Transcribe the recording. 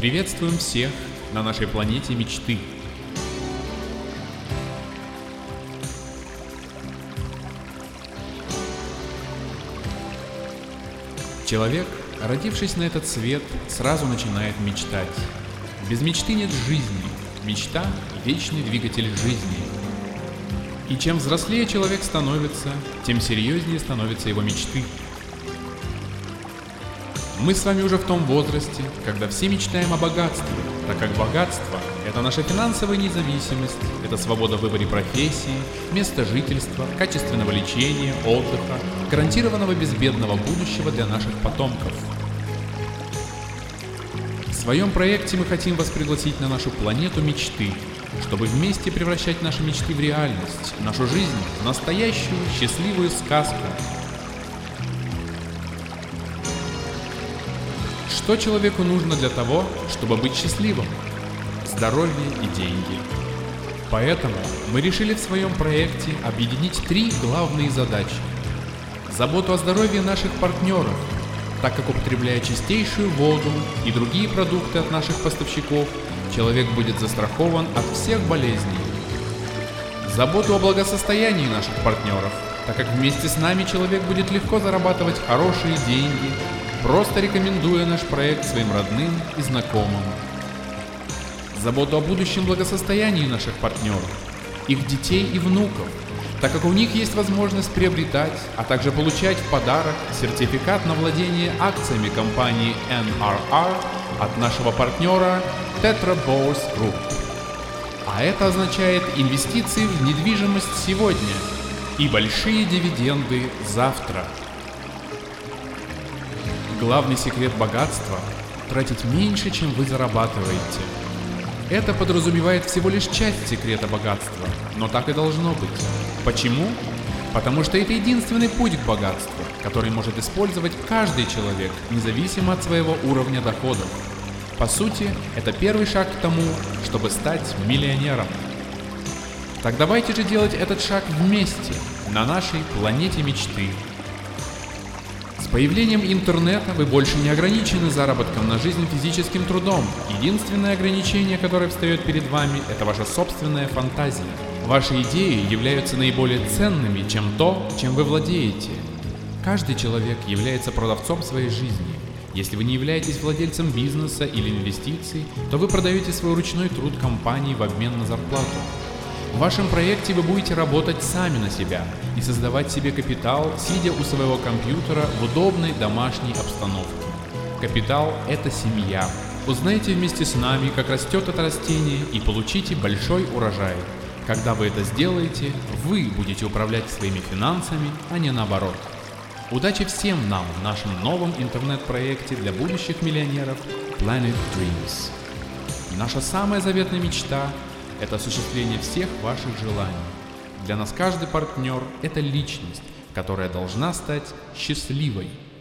Приветствуем всех на нашей планете мечты. Человек, родившись на этот свет, сразу начинает мечтать. Без мечты нет жизни. Мечта – вечный двигатель жизни. И чем взрослее человек становится, тем серьезнее становятся его мечты. Мы с вами уже в том возрасте, когда все мечтаем о богатстве, так как богатство – это наша финансовая независимость, это свобода в выборе профессии, места жительства, качественного лечения, отдыха, гарантированного безбедного будущего для наших потомков. В своем проекте мы хотим вас пригласить на нашу планету мечты, чтобы вместе превращать наши мечты в реальность, нашу жизнь в настоящую счастливую сказку. Что человеку нужно для того, чтобы быть счастливым? Здоровье и деньги. Поэтому мы решили в своем проекте объединить три главные задачи. Заботу о здоровье наших партнеров, так как употребляя чистейшую воду и другие продукты от наших поставщиков, человек будет застрахован от всех болезней. Заботу о благосостоянии наших партнеров, так как вместе с нами человек будет легко зарабатывать хорошие деньги, просто рекомендуя наш проект своим родным и знакомым. Заботу о будущем благосостоянии наших партнеров, их детей и внуков, так как у них есть возможность приобретать, а также получать в подарок сертификат на владение акциями компании NRR от нашего партнера Tetra Bors Group. А это означает инвестиции в недвижимость сегодня и большие дивиденды завтра. Главный секрет богатства – тратить меньше, чем вы зарабатываете. Это подразумевает всего лишь часть секрета богатства, но так и должно быть. Почему? Потому что это единственный путь к богатству, который может использовать каждый человек, независимо от своего уровня доходов. По сути, это первый шаг к тому, чтобы стать миллионером. Так давайте же делать этот шаг вместе, на нашей планете мечты. С появлением интернета вы больше не ограничены заработком на жизнь физическим трудом. Единственное ограничение, которое встает перед вами, это ваша собственная фантазия. Ваши идеи являются наиболее ценными, чем то, чем вы владеете. Каждый человек является продавцом своей жизни. Если вы не являетесь владельцем бизнеса или инвестиций, то вы продаете свой ручной труд компании в обмен на зарплату. В вашем проекте вы будете работать сами на себя и создавать себе капитал, сидя у своего компьютера в удобной домашней обстановке. Капитал – это семья. Узнайте вместе с нами, как растет это растение, и получите большой урожай. Когда вы это сделаете, вы будете управлять своими финансами, а не наоборот. Удачи всем нам в нашем новом интернет-проекте для будущих миллионеров Planet Dreams. Наша самая заветная мечта – это осуществление всех ваших желаний. Для нас каждый партнер – это личность, которая должна стать счастливой.